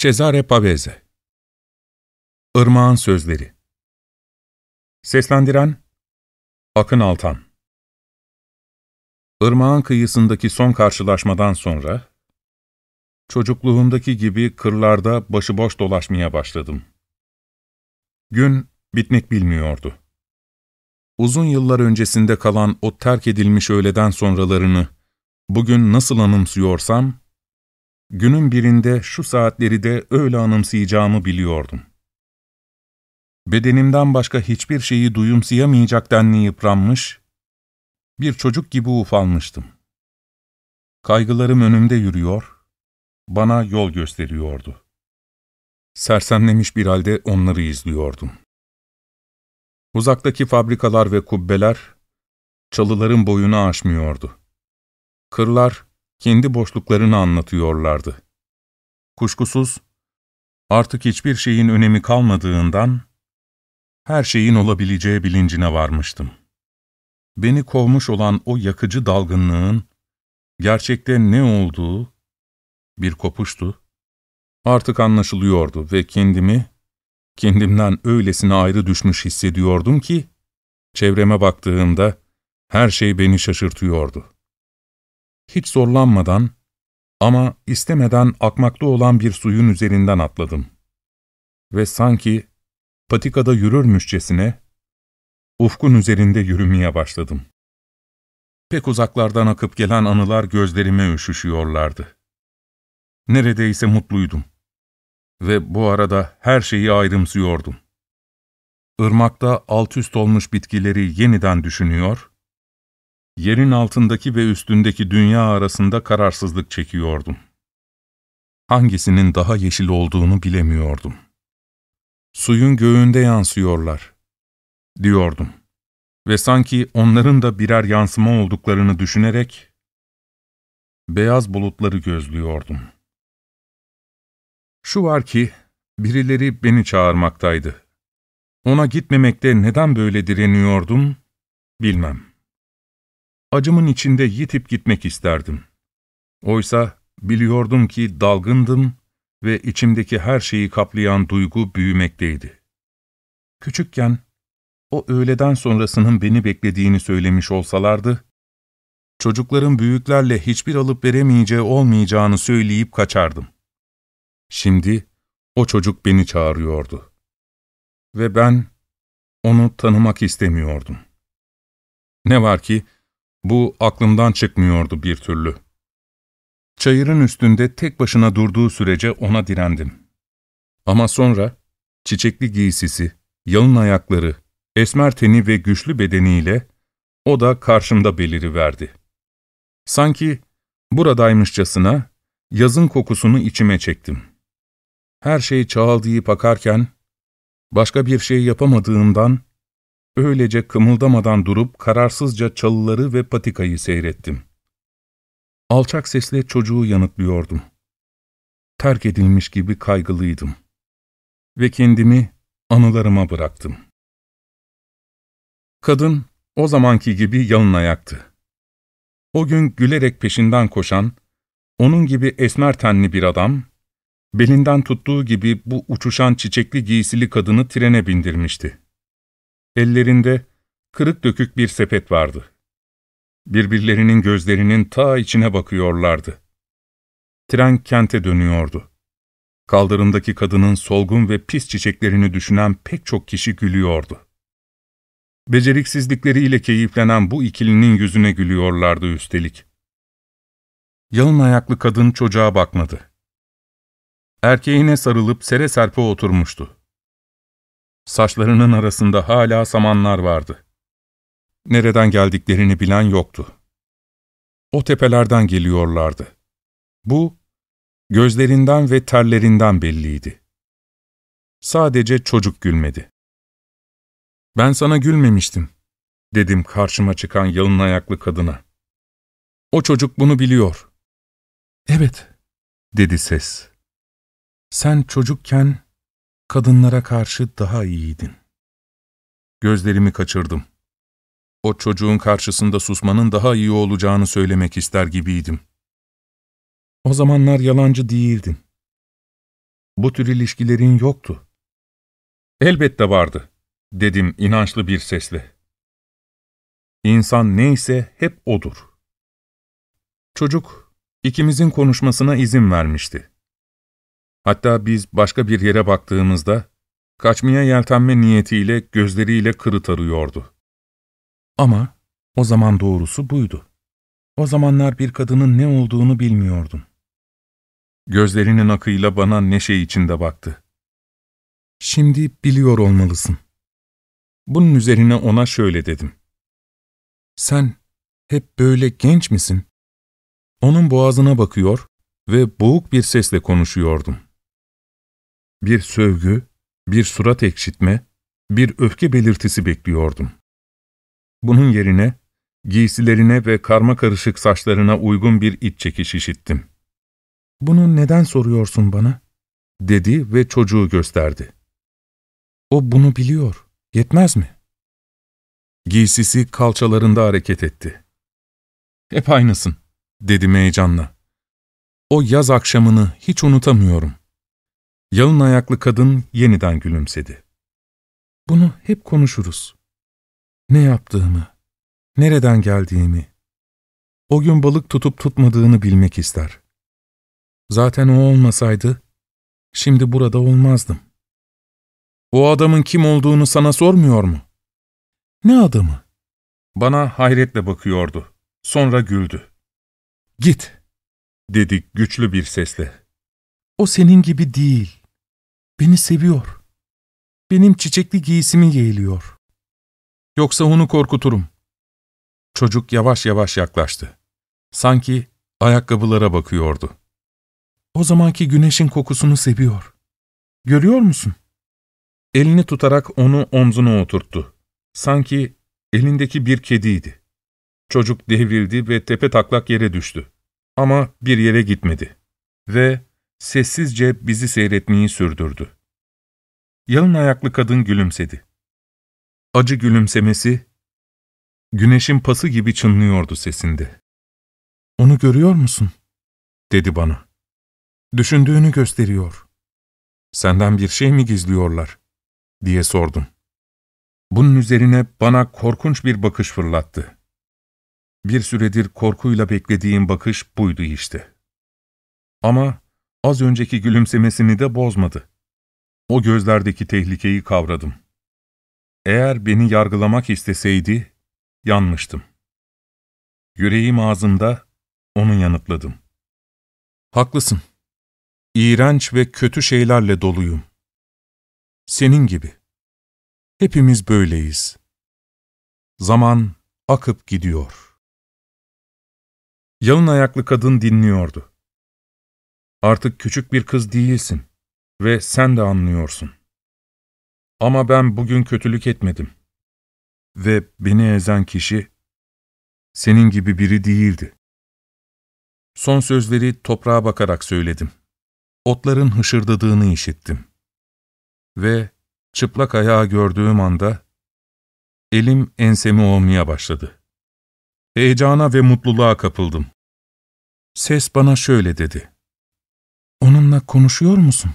Cesare Pavese. Irmağın Sözleri. Seslendiren Akın Altan. Irmağın kıyısındaki son karşılaşmadan sonra, çocukluğumdaki gibi kırlarda başıboş dolaşmaya başladım. Gün bitmek bilmiyordu. Uzun yıllar öncesinde kalan o terk edilmiş öğleden sonralarını bugün nasıl anımsıyorsam, günün birinde şu saatleri de öyle anımsayacağımı biliyordum. Bedenimden başka hiçbir şeyi duyumsayamayacak denli yıpranmış, bir çocuk gibi ufalmıştım. Kaygılarım önümde yürüyor, bana yol gösteriyordu. Sersemlemiş bir halde onları izliyordum. Uzaktaki fabrikalar ve kubbeler, çalıların boyunu aşmıyordu. Kırlar, kendi boşluklarını anlatıyorlardı. Kuşkusuz, artık hiçbir şeyin önemi kalmadığından, her şeyin olabileceği bilincine varmıştım. Beni kovmuş olan o yakıcı dalgınlığın, gerçekte ne olduğu, bir kopuştu, artık anlaşılıyordu ve kendimden öylesine ayrı düşmüş hissediyordum ki, çevreme baktığımda her şey beni şaşırtıyordu. Hiç zorlanmadan ama istemeden akmakta olan bir suyun üzerinden atladım. Ve sanki patikada yürürmüşçesine, ufkun üzerinde yürümeye başladım. Pek uzaklardan akıp gelen anılar gözlerime üşüşüyorlardı. Neredeyse mutluydum. Ve bu arada her şeyi ayrımsıyordum. Irmakta altüst olmuş bitkileri yeniden düşünüyor, yerin altındaki ve üstündeki dünya arasında kararsızlık çekiyordum. Hangisinin daha yeşil olduğunu bilemiyordum. Suyun göğünde yansıyorlar, diyordum. Ve sanki onların da birer yansıma olduklarını düşünerek, beyaz bulutları gözlüyordum. Şu var ki, birileri beni çağırmaktaydı. Ona gitmemekte neden böyle direniyordum, bilmem. Acımın içinde yitip gitmek isterdim. Oysa biliyordum ki dalgındım ve içimdeki her şeyi kaplayan duygu büyümekteydi. Küçükken, o öğleden sonrasının beni beklediğini söylemiş olsalardı, çocukların büyüklerle hiçbir alıp veremeyeceği olmayacağını söyleyip kaçardım. Şimdi o çocuk beni çağırıyordu. Ve ben onu tanımak istemiyordum. Ne var ki, bu aklımdan çıkmıyordu bir türlü. Çayırın üstünde tek başına durduğu sürece ona direndim. Ama sonra çiçekli giysisi, yalın ayakları, esmer teni ve güçlü bedeniyle o da karşımda beliriverdi. Sanki buradaymışçasına yazın kokusunu içime çektim. Her şey çağıldayıp akarken, başka bir şey yapamadığımdan, öylece kımıldamadan durup kararsızca çalıları ve patikayı seyrettim. Alçak sesle çocuğu yanıtlıyordum. Terk edilmiş gibi kaygılıydım. Ve kendimi anılarıma bıraktım. Kadın o zamanki gibi yalın ayaktı. O gün gülerek peşinden koşan, onun gibi esmer tenli bir adam, belinden tuttuğu gibi bu uçuşan çiçekli giysili kadını trene bindirmişti. Ellerinde kırık dökük bir sepet vardı. Birbirlerinin gözlerinin ta içine bakıyorlardı. Tren kente dönüyordu. Kaldırımdaki kadının solgun ve pis çiçeklerini düşünen pek çok kişi gülüyordu. Beceriksizlikleriyle keyiflenen bu ikilinin yüzüne gülüyorlardı üstelik. Yalın ayaklı kadın çocuğa bakmadı. Erkeğine sarılıp sere serpe oturmuştu. Saçlarının arasında hala samanlar vardı. Nereden geldiklerini bilen yoktu. O tepelerden geliyorlardı. Bu, gözlerinden ve terlerinden belliydi. Sadece çocuk gülmedi. "Ben sana gülmemiştim," dedim karşıma çıkan yalın ayaklı kadına. "O çocuk bunu biliyor." "Evet," dedi ses. "Sen çocukken kadınlara karşı daha iyiydin." Gözlerimi kaçırdım. O çocuğun karşısında susmanın daha iyi olacağını söylemek ister gibiydim. "O zamanlar yalancı değildin." Bu tür ilişkilerin yoktu. Elbette vardı, dedim inançlı bir sesle. İnsan neyse hep odur. Çocuk, ikimizin konuşmasına izin vermişti. Hatta biz başka bir yere baktığımızda, kaçmaya yeltenme niyetiyle gözleriyle kırıt arıyordu. Ama o zaman doğrusu buydu. O zamanlar bir kadının ne olduğunu bilmiyordum. Gözlerinin akıyla bana neşe içinde baktı. Şimdi biliyor olmalısın. Bunun üzerine ona şöyle dedim. Sen hep böyle genç misin? Onun boğazına bakıyor ve boğuk bir sesle konuşuyordum. Bir sövgü, bir surat ekşitme, bir öfke belirtisi bekliyordum. Bunun yerine giysilerine ve karmakarışık saçlarına uygun bir iç çekiş işittim. ''Bunu neden soruyorsun bana?'' dedi ve çocuğu gösterdi. ''O bunu biliyor, yetmez mi?'' Giysisi kalçalarında hareket etti. ''Hep aynısın.'' dedim heyecanla. O yaz akşamını hiç unutamıyorum. Yalın ayaklı kadın yeniden gülümsedi. ''Bunu hep konuşuruz. Ne yaptığımı, nereden geldiğimi, o gün balık tutup tutmadığını bilmek ister. Zaten o olmasaydı, şimdi burada olmazdım. O adamın kim olduğunu sana sormuyor mu? Ne adamı? Bana hayretle bakıyordu. Sonra güldü. Git, dedi güçlü bir sesle. O senin gibi değil. Beni seviyor. Benim çiçekli giysimi yeğliyor. Yoksa onu korkuturum. Çocuk yavaş yavaş yaklaştı. Sanki ayakkabılara bakıyordu. O zamanki güneşin kokusunu seviyor. Görüyor musun? Elini tutarak onu omzuna oturttu. Sanki elindeki bir kediydi. Çocuk devrildi ve tepetaklak yere düştü. Ama bir yere gitmedi. Ve sessizce bizi seyretmeyi sürdürdü. Yalın ayaklı kadın gülümsedi. Acı gülümsemesi, güneşin pası gibi çınlıyordu sesinde. ''Onu görüyor musun?'' dedi bana. ''Düşündüğünü gösteriyor. Senden bir şey mi gizliyorlar?'' diye sordum. Bunun üzerine bana korkunç bir bakış fırlattı. Bir süredir korkuyla beklediğim bakış buydu işte. Ama az önceki gülümsemesini de bozmadı. O gözlerdeki tehlikeyi kavradım. Eğer beni yargılamak isteseydi, yanmıştım. Yüreğim ağzımda, onu yanıtladım. Haklısın. İğrenç ve kötü şeylerle doluyum. Senin gibi. Hepimiz böyleyiz. Zaman akıp gidiyor. Yalın ayaklı kadın dinliyordu. Artık küçük bir kız değilsin ve sen de anlıyorsun. Ama ben bugün kötülük etmedim. Ve beni ezen kişi senin gibi biri değildi. Son sözleri toprağa bakarak söyledim. Otların hışırdadığını işittim. Ve çıplak ayağı gördüğüm anda elim ensemi ovmaya başladı. Heyecana ve mutluluğa kapıldım. Ses bana şöyle dedi. ''Onunla konuşuyor musun?''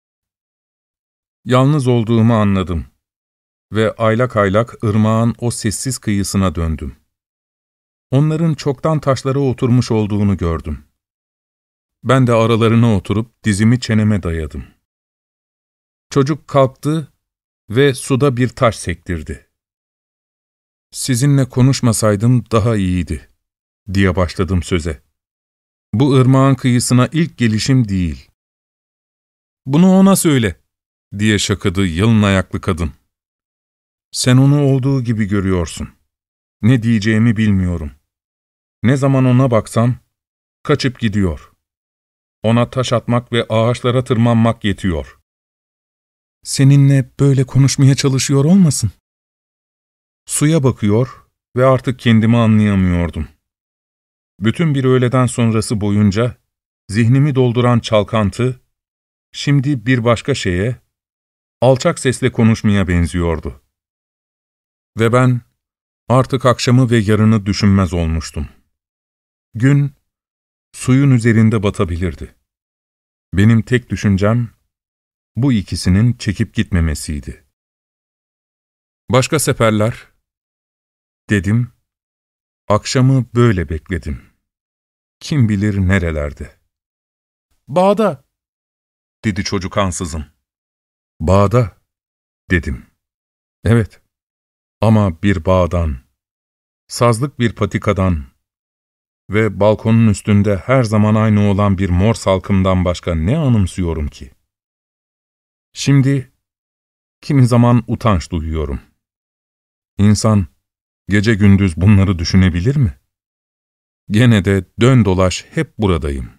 Yalnız olduğumu anladım ve aylak aylak ırmağın o sessiz kıyısına döndüm. Onların çoktan taşlara oturmuş olduğunu gördüm. Ben de aralarına oturup dizimi çeneme dayadım. Çocuk kalktı ve suda bir taş sektirdi. ''Sizinle konuşmasaydım daha iyiydi.'' diye başladım söze. ''Bu ırmağın kıyısına ilk gelişim değil.'' ''Bunu ona söyle.'' diye şakadı yalın ayaklı kadın. ''Sen onu olduğu gibi görüyorsun. Ne diyeceğimi bilmiyorum. Ne zaman ona baksam, kaçıp gidiyor. Ona taş atmak ve ağaçlara tırmanmak yetiyor. Seninle böyle konuşmaya çalışıyor olmasın? Suya bakıyor ve artık kendimi anlayamıyordum. Bütün bir öğleden sonrası boyunca zihnimi dolduran çalkantı, şimdi bir başka şeye, alçak sesle konuşmaya benziyordu. Ve ben artık akşamı ve yarını düşünmez olmuştum. Gün, suyun üzerinde batabilirdi. Benim tek düşüncem, bu ikisinin çekip gitmemesiydi. Başka seferler, dedim, akşamı böyle bekledim. Kim bilir nerelerde. Bağda, dedi çocuk ansızın. Bağda, dedim. Evet, ama bir bağdan, sazlık bir patikadan ve balkonun üstünde her zaman aynı olan bir mor salkımdan başka ne anımsıyorum ki? Şimdi, kimi zaman utanç duyuyorum. İnsan, gece gündüz bunları düşünebilir mi? Gene de dön dolaş hep buradayım.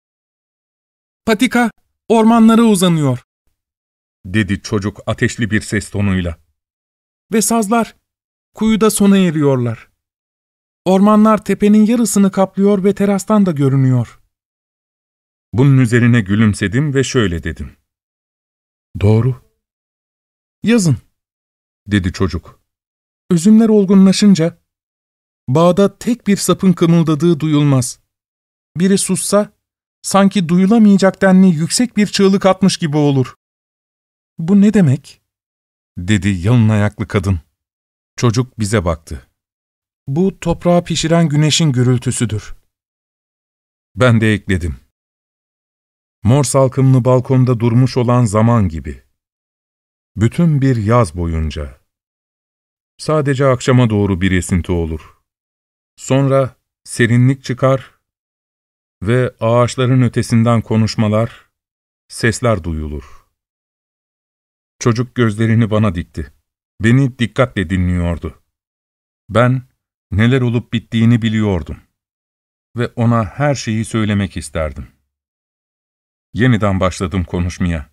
Patika, ormanlara uzanıyor, dedi çocuk ateşli bir ses tonuyla. Ve sazlar, kuyuda sona eriyorlar. Ormanlar tepenin yarısını kaplıyor ve terastan da görünüyor. Bunun üzerine gülümsedim ve şöyle dedim. Doğru. Yazın, dedi çocuk. Üzümler olgunlaşınca, bağda tek bir sapın kımıldadığı duyulmaz. Biri sussa, sanki duyulamayacak denli yüksek bir çığlık atmış gibi olur. Bu ne demek? Dedi yalın ayaklı kadın. Çocuk bize baktı. Bu toprağı pişiren güneşin gürültüsüdür. Ben de ekledim. Mor salkımlı balkonda durmuş olan zaman gibi. Bütün bir yaz boyunca. Sadece akşama doğru bir esinti olur. Sonra serinlik çıkar ve ağaçların ötesinden konuşmalar, sesler duyulur. Çocuk gözlerini bana dikti. Beni dikkatle dinliyordu. Ben neler olup bittiğini biliyordum ve ona her şeyi söylemek isterdim. Yeniden başladım konuşmaya.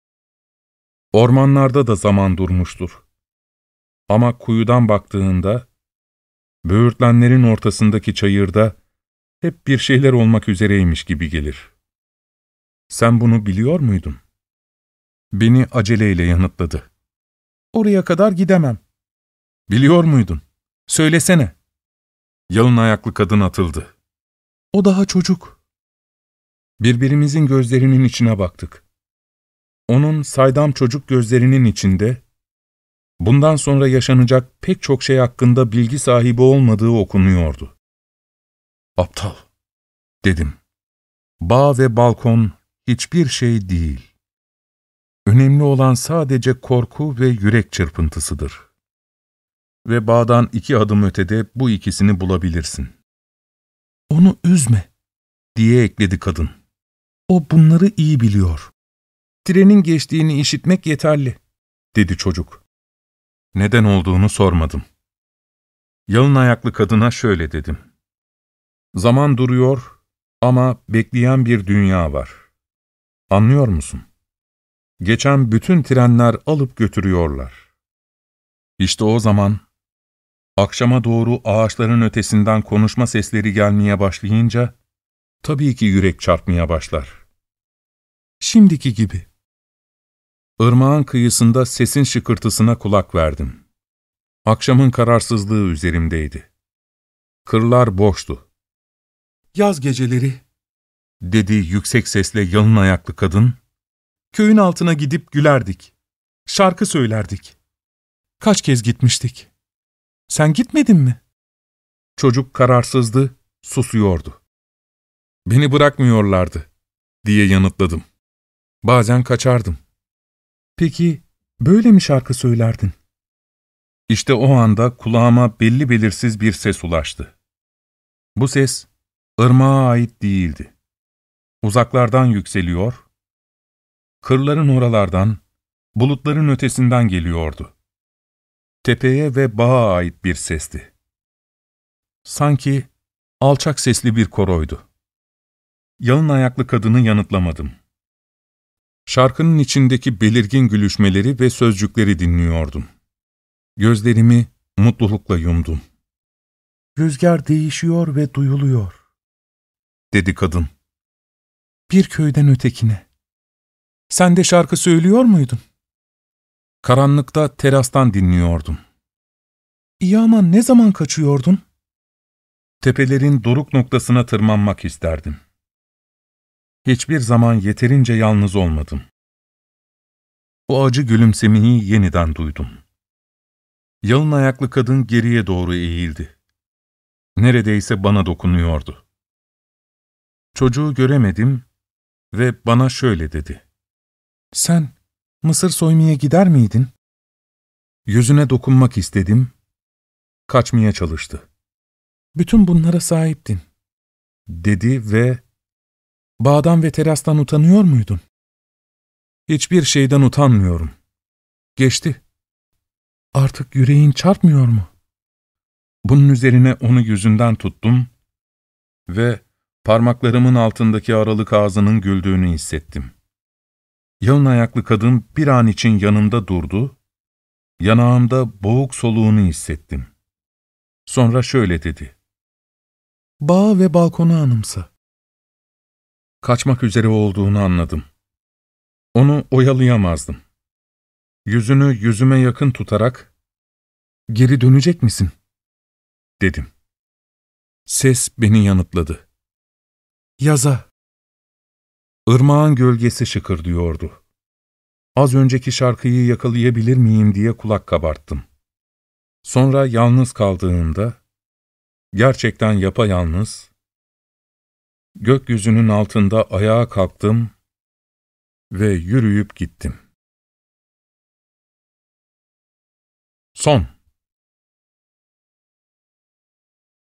Ormanlarda da zaman durmuştur. Ama kuyudan baktığında, böğürtlenlerin ortasındaki çayırda hep bir şeyler olmak üzereymiş gibi gelir. Sen bunu biliyor muydun? Beni aceleyle yanıtladı. Oraya kadar gidemem. Biliyor muydun? Söylesene. Yalın ayaklı kadın atıldı. O daha çocuk. Birbirimizin gözlerinin içine baktık. Onun saydam çocuk gözlerinin içinde, bundan sonra yaşanacak pek çok şey hakkında bilgi sahibi olmadığı okunuyordu. Aptal, dedim. Bağ ve balkon hiçbir şey değil. Önemli olan sadece korku ve yürek çırpıntısıdır. Ve bağdan 2 adım ötede bu ikisini bulabilirsin. Onu üzme, diye ekledi kadın. O bunları iyi biliyor. Trenin geçtiğini işitmek yeterli, dedi çocuk. Neden olduğunu sormadım. Yalın ayaklı kadına şöyle dedim. Zaman duruyor ama bekleyen bir dünya var. Anlıyor musun? Geçen bütün trenler alıp götürüyorlar. İşte o zaman, akşama doğru ağaçların ötesinden konuşma sesleri gelmeye başlayınca, tabii ki yürek çarpmaya başlar. Şimdiki gibi. Irmağın kıyısında sesin şıkırtısına kulak verdim. Akşamın kararsızlığı üzerimdeydi. Kırlar boştu. Yaz geceleri, dedi yüksek sesle yalın ayaklı kadın, köyün altına gidip gülerdik. Şarkı söylerdik. Kaç kez gitmiştik. Sen gitmedin mi? Çocuk kararsızdı, susuyordu. Beni bırakmıyorlardı, diye yanıtladım. Bazen kaçardım. Peki, böyle mi şarkı söylerdin? İşte o anda kulağıma belli belirsiz bir ses ulaştı. Bu ses, ırmağa ait değildi. Uzaklardan yükseliyor, kırların oralardan, bulutların ötesinden geliyordu. Tepeye ve bağa ait bir sesti. Sanki alçak sesli bir koroydu. Yalın ayaklı kadını yanıtlamadım. Şarkının içindeki belirgin gülüşmeleri ve sözcükleri dinliyordum. Gözlerimi mutlulukla yumdum. Rüzgar değişiyor ve duyuluyor, dedi kadın. Bir köyden ötekine. Sen de şarkı söylüyor muydun? Karanlıkta terastan dinliyordum. İyi ama ne zaman kaçıyordun? Tepelerin doruk noktasına tırmanmak isterdim. Hiçbir zaman yeterince yalnız olmadım. O acı gülümsemeyi yeniden duydum. Yalın ayaklı kadın geriye doğru eğildi. Neredeyse bana dokunuyordu. Çocuğu göremedim ve bana şöyle dedi. "Sen mısır soymaya gider miydin?" Yüzüne dokunmak istedim. Kaçmaya çalıştı. "Bütün bunlara sahiptin," dedi ve "bağdan ve terastan utanıyor muydun?" "Hiçbir şeyden utanmıyorum. Geçti. Artık yüreğin çarpmıyor mu?" Bunun üzerine onu yüzünden tuttum ve parmaklarımın altındaki aralık ağzının güldüğünü hissettim. Yalın ayaklı kadın bir an için yanımda durdu, yanağımda boğuk soluğunu hissettim. Sonra şöyle dedi. "Bağı ve balkonu anımsa." Kaçmak üzere olduğunu anladım. Onu oyalayamazdım. Yüzünü yüzüme yakın tutarak, "Geri dönecek misin?" dedim. Ses beni yanıtladı. "Yaza." Irmağın gölgesi şıkırdıyordu. Az önceki şarkıyı yakalayabilir miyim diye kulak kabarttım. Sonra yalnız kaldığımda, gerçekten yapayalnız, gökyüzünün altında ayağa kalktım ve yürüyüp gittim. Son.